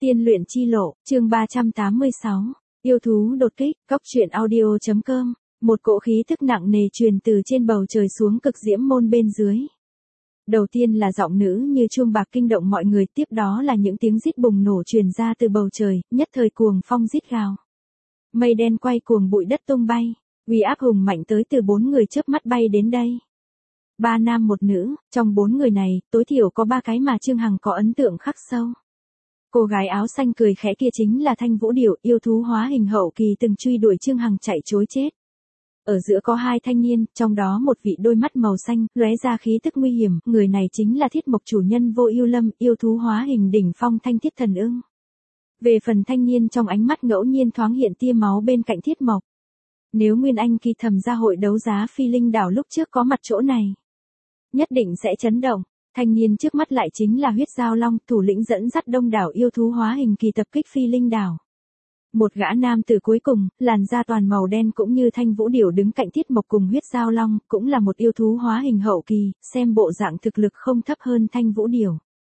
Tiên luyện chi lộ, chương 386. Yêu thú đột kích, cóc truyện audio.com. Một cỗ khí thức nặng nề truyền từ trên bầu trời xuống cực diễm môn bên dưới. Đầu tiên là giọng nữ như chuông bạc kinh động mọi người, tiếp đó là những tiếng rít bùng nổ truyền ra từ bầu trời, nhất thời cuồng phong rít gào. Mây đen quay cuồng, bụi đất tung bay, uy áp hùng mạnh tới từ 4 người chớp mắt bay đến đây. 3 nam 1 nữ, trong 4 người này, tối thiểu có 3 cái mà Trương Hằng có ấn tượng khắc sâu. Cô gái áo xanh cười khẽ kia chính là Thanh Vũ Điểu, yêu thú hóa hình hậu kỳ từng truy đuổi Trương Hằng chạy trối chết. Ở giữa có 2 thanh niên, trong đó một vị đôi mắt màu xanh, lóe ra khí tức nguy hiểm, người này chính là Thiết Mộc chủ nhân Vô Ưu Lâm, yêu thú hóa hình đỉnh phong Thanh Thiết Thần Ưng. Về phần thanh niên trong ánh mắt ngẫu nhiên thoáng hiện tia máu bên cạnh Thiết Mộc. Nếu Nguyên Anh kỳ thầm ra hội đấu giá Phi Linh Đảo lúc trước có mặt chỗ này, nhất định sẽ chấn động. Thanh niên trước mắt lại chính là Huyết Giao Long, thủ lĩnh dẫn dắt đông đảo yêu thú hóa hình kỳ tập kích Phi Linh Đảo. Một gã nam tử cuối cùng, làn da toàn màu đen cũng như Thanh Vũ Điểu đứng cạnh Thiết Mộc cùng Huyết Giao Long, cũng là một yêu thú hóa hình hậu kỳ, xem bộ dạng thực lực không thấp hơn Thanh Vũ Điểu.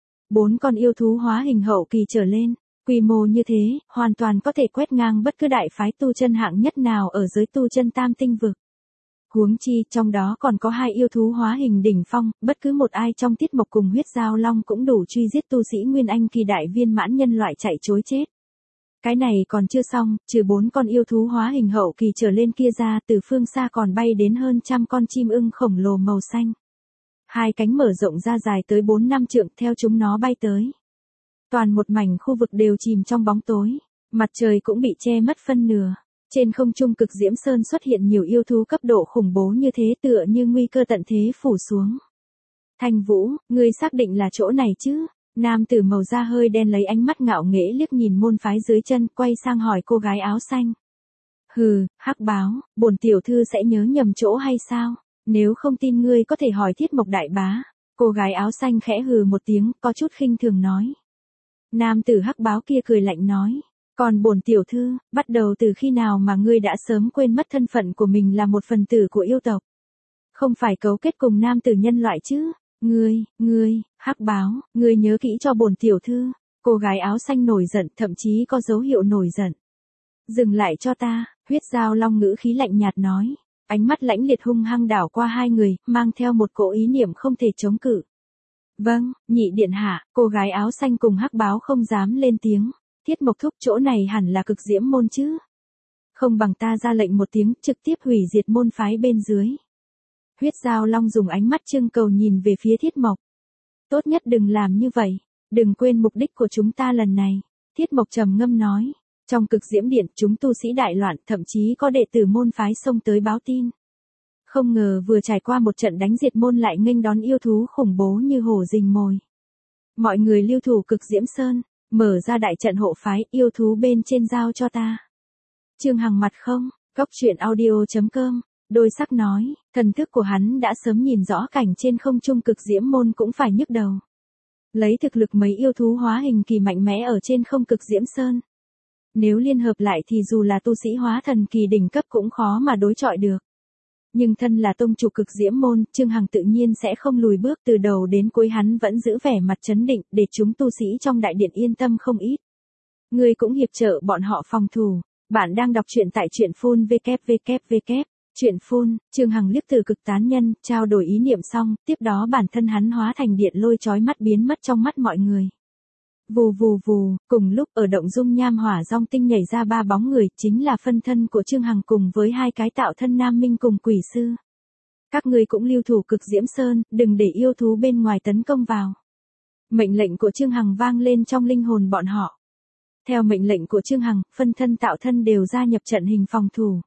4 con yêu thú hóa hình hậu kỳ trở lên, quy mô như thế, hoàn toàn có thể quét ngang bất cứ đại phái tu chân hạng nhất nào ở giới tu chân tam tinh vực. Huống chi, trong đó còn có 2 yêu thú hóa hình đỉnh phong, bất cứ một ai trong Thiết Mộc cùng Huyết Giao Long cũng đủ truy giết tu sĩ Nguyên Anh kỳ đại viên mãn nhân loại chạy trối chết. Cái này còn chưa xong, trừ 4 con yêu thú hóa hình hậu kỳ trở lên kia ra, từ phương xa còn bay đến hơn 100 con chim ưng khổng lồ màu xanh. 2 cánh mở rộng ra dài tới 4-5 trượng, theo chúng nó bay tới. Toàn một mảnh khu vực đều chìm trong bóng tối, mặt trời cũng bị che mất phân nửa. Trên không trung cực diễm sơn xuất hiện nhiều yêu thú cấp độ khủng bố như thế, tựa như nguy cơ tận thế phủ xuống. Thanh Vũ, ngươi xác định là chỗ này chứ? Nam tử màu da hơi đen lấy ánh mắt ngạo nghễ liếc nhìn môn phái dưới chân, quay sang hỏi cô gái áo xanh. Hừ, hắc báo, bổn tiểu thư sẽ nhớ nhầm chỗ hay sao? Nếu không tin ngươi có thể hỏi Thiết Mộc đại bá. Cô gái áo xanh khẽ hừ một tiếng, có chút khinh thường nói. Nam tử hắc báo kia cười lạnh nói. Còn bổn tiểu thư, bắt đầu từ khi nào mà ngươi đã sớm quên mất thân phận của mình là một phần tử của yêu tộc? Không phải cấu kết cùng nam tử nhân loại chứ? Ngươi, hắc báo, ngươi nhớ kỹ cho bổn tiểu thư. Cô gái áo xanh nổi giận, thậm chí có dấu hiệu nổi giận. Dừng lại cho ta, Huyết Giao Long ngữ khí lạnh nhạt nói. Ánh mắt lãnh liệt hung hăng đảo qua 2 người, mang theo một cỗ ý niệm không thể chống cự. Vâng, nhị điện hạ, cô gái áo xanh cùng hắc báo không dám lên tiếng. Thiết Mộc thúc, chỗ này hẳn là cực diễm môn chứ? Không bằng ta ra lệnh một tiếng, trực tiếp hủy diệt môn phái bên dưới. Huyết Giao Long dùng ánh mắt trưng cầu nhìn về phía Thiết Mộc. Tốt nhất đừng làm như vậy, đừng quên mục đích của chúng ta lần này. Thiết Mộc trầm ngâm nói. Trong cực diễm điện, chúng tu sĩ đại loạn, thậm chí có đệ tử môn phái xông tới báo tin. Không ngờ vừa trải qua một trận đánh diệt môn lại nghênh đón yêu thú khủng bố như hổ rình mồi. Mọi người lưu thủ cực diễm sơn. Mở ra đại trận hộ phái, yêu thú bên trên giao cho ta. Trương Hằng mặt không, cóc truyện audio.com, đôi sắc nói, thần thức của hắn đã sớm nhìn rõ cảnh trên không trung cực diễm môn cũng phải nhức đầu. Lấy thực lực mấy yêu thú hóa hình kỳ mạnh mẽ ở trên không cực diễm sơn. Nếu liên hợp lại thì dù là tu sĩ hóa thần kỳ đỉnh cấp cũng khó mà đối chọi được. Nhưng thân là tông chủ cực diễm môn, Trương Hằng tự nhiên sẽ không lùi bước, từ đầu đến cuối hắn vẫn giữ vẻ mặt trấn định, để chúng tu sĩ trong đại điện yên tâm không ít. Ngươi cũng hiệp trợ bọn họ phòng thủ. Bạn đang đọc truyện tại truyện phun www. Truyện phun, Trương Hằng liếc từ cực tán nhân, trao đổi ý niệm xong, tiếp đó bản thân hắn hóa thành điện lôi chói mắt biến mất trong mắt mọi người. Vù vù vù, cùng lúc ở động dung nham hỏa dong tinh nhảy ra 3 bóng người, chính là phân thân của Trương Hằng cùng với 2 cái tạo thân nam minh cùng quỷ sư. Các ngươi cũng lưu thủ cực diễm sơn, đừng để yêu thú bên ngoài tấn công vào. Mệnh lệnh của Trương Hằng vang lên trong linh hồn bọn họ. Theo mệnh lệnh của Trương Hằng, phân thân tạo thân đều gia nhập trận hình phòng thủ.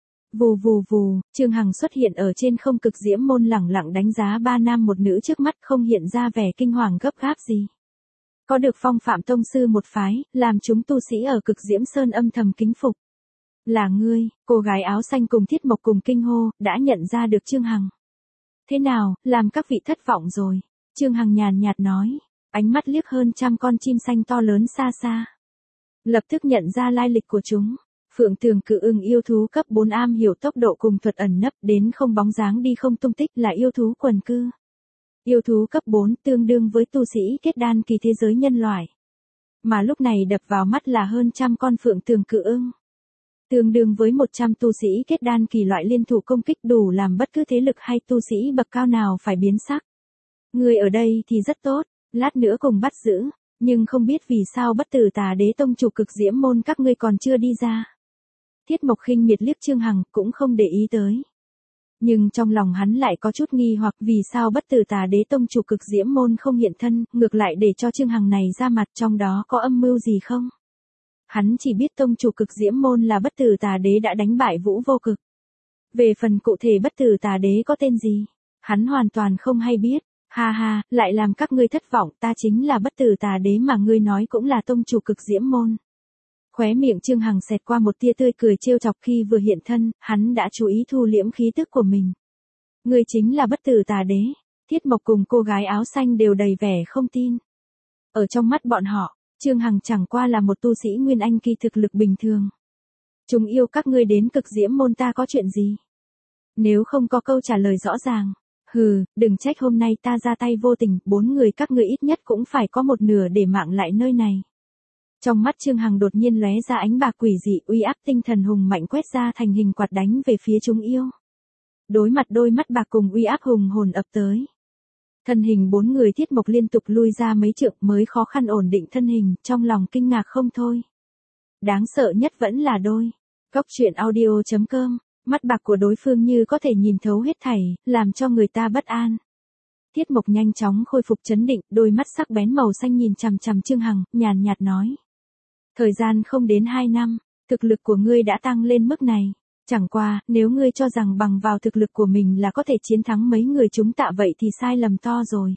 Vù vù vù, Trương Hằng xuất hiện ở trên không cực diễm môn, lẳng lặng đánh giá 3 nam 1 nữ trước mắt, không hiện ra vẻ kinh hoàng gấp gáp gì. Có được phong phạm tông sư một phái, làm chúng tu sĩ ở cực diễm sơn âm thầm kính phục. Là ngươi, cô gái áo xanh cùng Thiết Mộc cùng kinh hô, đã nhận ra được Trương Hằng. Thế nào, làm các vị thất vọng rồi? Trương Hằng nhàn nhạt nói, ánh mắt liếc hơn 100 con chim xanh to lớn xa xa. Lập tức nhận ra lai lịch của chúng. Phượng Tường Cự Ưng yêu thú cấp 4 am hiểu tốc độ cùng thuật ẩn nấp, đến không bóng dáng đi không tung tích, là yêu thú quần cư. Yêu thú cấp 4 tương đương với tu sĩ kết đan kỳ thế giới nhân loại. Mà lúc này đập vào mắt là hơn trăm con phượng tường cự ưng. Tương đương với 100 tu sĩ kết đan kỳ loại liên thủ công kích đủ làm bất cứ thế lực hay tu sĩ bậc cao nào phải biến sắc. Người ở đây thì rất tốt, lát nữa cùng bắt giữ, nhưng không biết vì sao Bất Tử Tà Đế tông chủ Cực Diễm môn các ngươi còn chưa đi ra. Thiết Mộc khinh miệt liếc Trương Hằng cũng không để ý tới. Nhưng trong lòng hắn lại có chút nghi hoặc vì sao Bất Tử Tà Đế tông chủ Cực Diễm môn không hiện thân, ngược lại để cho Trương Hằng này ra mặt, trong đó có âm mưu gì không? Hắn chỉ biết tông chủ Cực Diễm môn là Bất Tử Tà Đế đã đánh bại Vũ Vô Cực. Về phần cụ thể Bất Tử Tà Đế có tên gì, hắn hoàn toàn không hay biết. Ha ha, lại làm các ngươi thất vọng, ta chính là Bất Tử Tà Đế mà ngươi nói cũng là tông chủ Cực Diễm môn. Khóe miệng Trương Hằng xẹt qua một tia tươi cười trêu chọc, khi vừa hiện thân, hắn đã chú ý thu liễm khí tức của mình. Ngươi chính là Bất Tử Tà Đế. Thiết Mộc cùng cô gái áo xanh đều đầy vẻ không tin. Ở trong mắt bọn họ, Trương Hằng chẳng qua là một tu sĩ nguyên anh kỳ thực lực bình thường. Chúng yêu các ngươi đến Cực Diễm môn ta có chuyện gì? Nếu không có câu trả lời rõ ràng, hừ, đừng trách hôm nay ta ra tay vô tình, 4 người các ngươi ít nhất cũng phải có một nửa để mạng lại nơi này. Trong mắt Trương Hằng đột nhiên lóe ra ánh bạc quỷ dị, uy áp tinh thần hùng mạnh quét ra thành hình quạt đánh về phía chúng yêu. Đối mặt đôi mắt bạc cùng uy áp hùng hồn ập tới. Thân hình 4 người Thiết Mộc liên tục lui ra mấy trượng mới khó khăn ổn định thân hình, trong lòng kinh ngạc không thôi. Đáng sợ nhất vẫn là đôi. Cóc truyện audio.com, mắt bạc của đối phương như có thể nhìn thấu hết thảy, làm cho người ta bất an. Thiết Mộc nhanh chóng khôi phục trấn định, đôi mắt sắc bén màu xanh nhìn chằm chằm Trương Hằng, nhàn nhạt nói. Thời gian không đến 2 năm, thực lực của ngươi đã tăng lên mức này. Chẳng qua, nếu ngươi cho rằng bằng vào thực lực của mình là có thể chiến thắng mấy người chúng ta vậy thì sai lầm to rồi.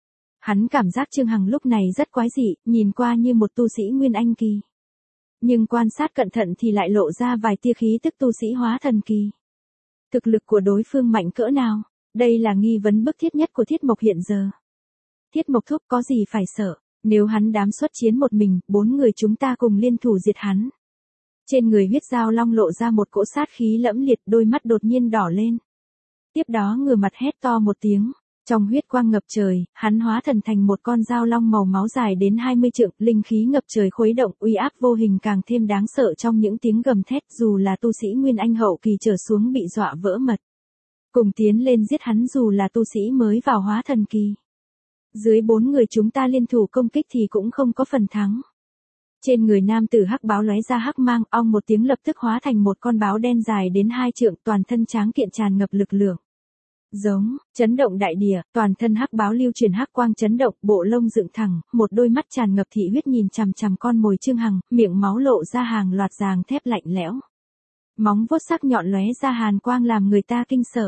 Hắn cảm giác Trương Hằng lúc này rất quái dị, nhìn qua như một tu sĩ nguyên anh kỳ. Nhưng quan sát cẩn thận thì lại lộ ra vài tia khí tức tu sĩ hóa thần kỳ. Thực lực của đối phương mạnh cỡ nào? Đây là nghi vấn bức thiết nhất của Thiết Mộc hiện giờ. Thiết Mộc thúc có gì phải sợ, nếu hắn dám xuất chiến một mình, 4 người chúng ta cùng liên thủ diệt hắn. Trên người huyết dao long lộ ra một cỗ sát khí lẫm liệt, đôi mắt đột nhiên đỏ lên. Tiếp đó ngửa mặt hét to một tiếng, trong huyết quang ngập trời, hắn hóa thần thành một con dao long màu máu dài đến 20 trượng, linh khí ngập trời khuấy động, uy áp vô hình càng thêm đáng sợ trong những tiếng gầm thét, dù là tu sĩ nguyên anh hậu kỳ trở xuống bị dọa vỡ mật. Cùng tiến lên giết hắn dù là tu sĩ mới vào hóa thần kỳ. Dưới 4 người chúng ta liên thủ công kích thì cũng không có phần thắng. Trên người nam tử hắc báo lóe ra hắc mang, ong một tiếng lập tức hóa thành một con báo đen dài đến 2 trượng, toàn thân tráng kiện tràn ngập lực lượng. Giống, chấn động đại địa, toàn thân hắc báo lưu truyền hắc quang chấn động, bộ lông dựng thẳng, một đôi mắt tràn ngập thị huyết nhìn chằm chằm con mồi Trương Hằng, miệng máu lộ ra hàng loạt ràng thép lạnh lẽo. Móng vuốt sắc nhọn lóe ra hàn quang làm người ta kinh sợ.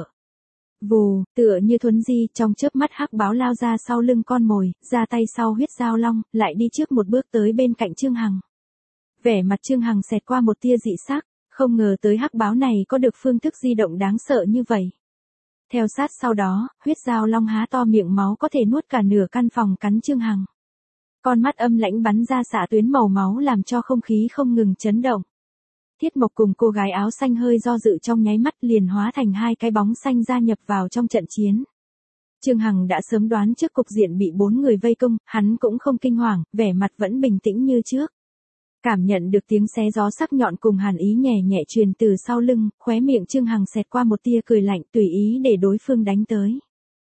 Vù, tựa như thuấn di, trong chớp mắt hắc báo lao ra sau lưng con mồi, ra tay sau huyết dao long, lại đi trước một bước tới bên cạnh Trương Hằng. Vẻ mặt Trương Hằng xẹt qua một tia dị sắc, không ngờ tới hắc báo này có được phương thức di động đáng sợ như vậy. Theo sát sau đó, huyết dao long há to miệng máu có thể nuốt cả nửa căn phòng cắn Trương Hằng. Con mắt âm lãnh bắn ra xạ tuyến màu máu làm cho không khí không ngừng chấn động. Thiết Mộc cùng cô gái áo xanh hơi do dự trong nháy mắt liền hóa thành 2 cái bóng xanh gia nhập vào trong trận chiến. Trương Hằng đã sớm đoán trước cục diện bị 4 người vây công, hắn cũng không kinh hoàng, vẻ mặt vẫn bình tĩnh như trước. Cảm nhận được tiếng xé gió sắc nhọn cùng hàn ý nhẹ nhẹ truyền từ sau lưng, khóe miệng Trương Hằng xẹt qua một tia cười lạnh, tùy ý để đối phương đánh tới.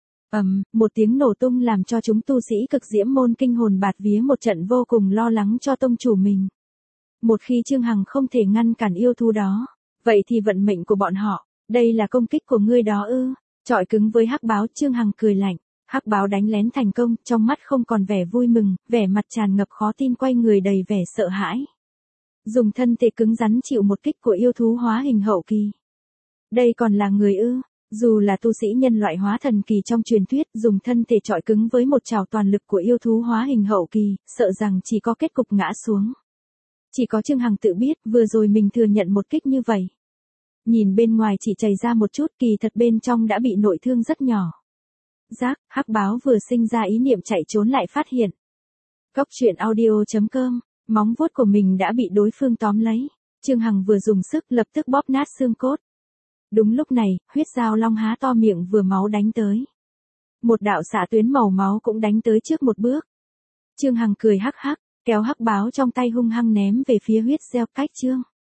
Một tiếng nổ tung làm cho chúng tu sĩ Cực Diễm môn kinh hồn bạt vía, một trận vô cùng lo lắng cho tông chủ mình. Một khi Trương Hằng không thể ngăn cản yêu thú đó, vậy thì vận mệnh của bọn họ, đây là công kích của ngươi đó ư? Chọi cứng với hắc báo, Trương Hằng cười lạnh. Hắc báo đánh lén thành công, trong mắt không còn vẻ vui mừng, vẻ mặt tràn ngập khó tin, quay người đầy vẻ sợ hãi. Dùng thân thể cứng rắn chịu một kích của yêu thú hóa hình hậu kỳ. Đây còn là người ư? Dù là tu sĩ nhân loại hóa thần kỳ trong truyền thuyết, dùng thân thể chọi cứng với một trảo toàn lực của yêu thú hóa hình hậu kỳ, sợ rằng chỉ có kết cục ngã xuống. Chỉ có Trương Hằng tự biết, vừa rồi mình thừa nhận một kích như vậy. Nhìn bên ngoài chỉ chảy ra một chút, kỳ thật bên trong đã bị nội thương rất nhỏ. Giác, hắc báo vừa sinh ra ý niệm chạy trốn lại phát hiện. Cóc truyện audio.com, móng vuốt của mình đã bị đối phương tóm lấy. Trương Hằng vừa dùng sức lập tức bóp nát xương cốt. Đúng lúc này, huyết dao long há to miệng vừa máu đánh tới. Một đạo xạ tuyến màu máu cũng đánh tới trước một bước. Trương Hằng cười hắc hắc, kéo hắc báo trong tay hung hăng ném về phía huyết gieo cách chương.